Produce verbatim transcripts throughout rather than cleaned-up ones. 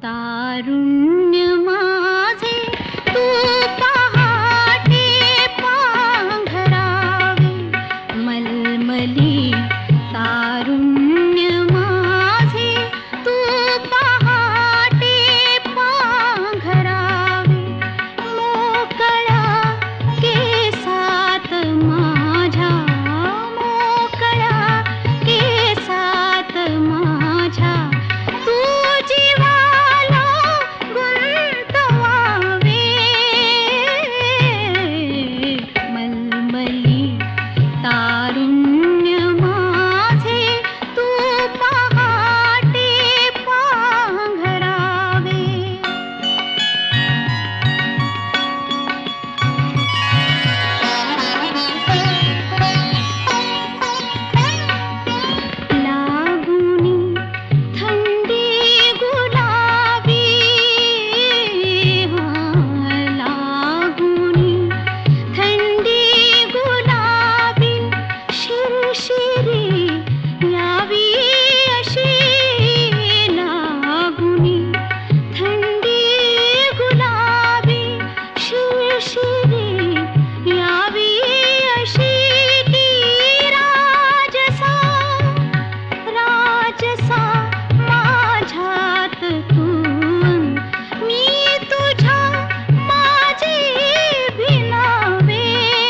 तारुण्य माझे तू पहाटे पांघरावे मलमली तारुण्य माझे तू पहाटे पांघरावे मोकळ्या केसात माझ्या मोकळ्या केसात माझ्या तू जीवाला गुंतवावे मलमली तारुण्य माझे तू पहाटे पांघरावे लागुनी थंडी गुलाबी हां लागुनी थंडी गुलाबी शिरशिरी यावी अशी लागुनी थंडी गुलाबी शिरशिरी यावी अशी ती राजसा राजसा माझ्यात तू मी तुझ्या माझी भिनावे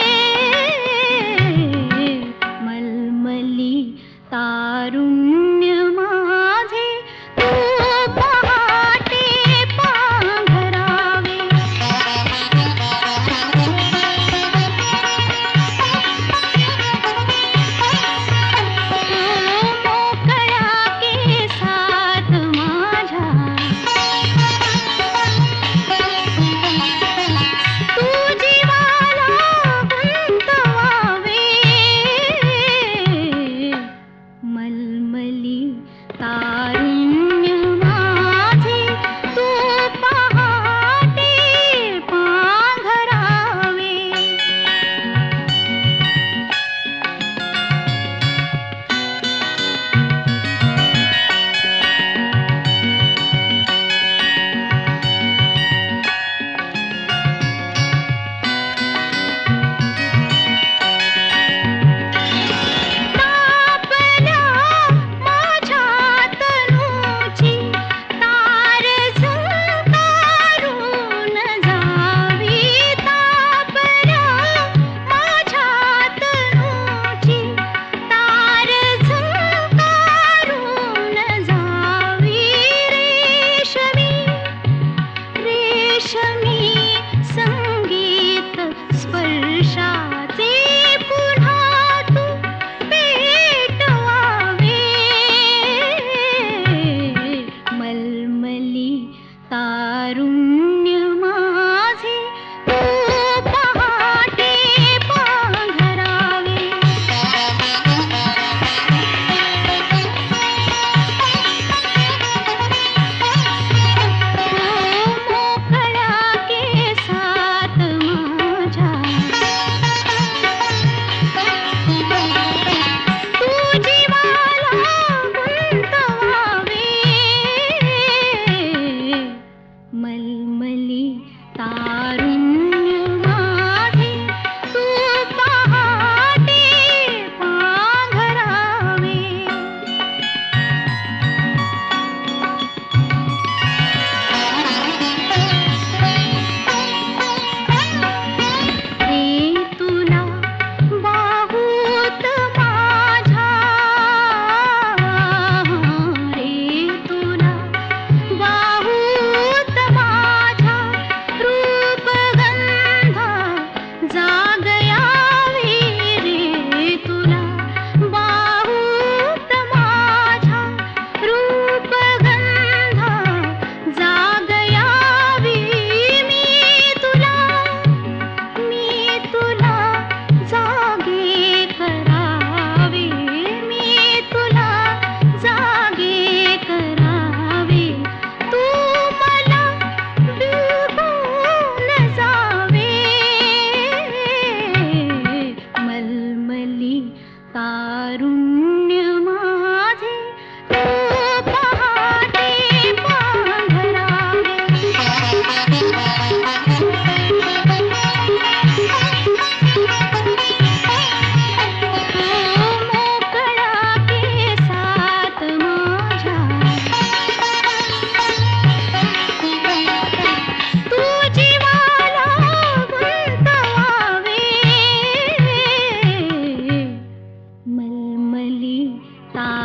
मलमली तारुण्य माझे तू पहाटे पांघरावे मोकळ्या केसात माझ्या तू जीवाला गुंतवावे मलमली ता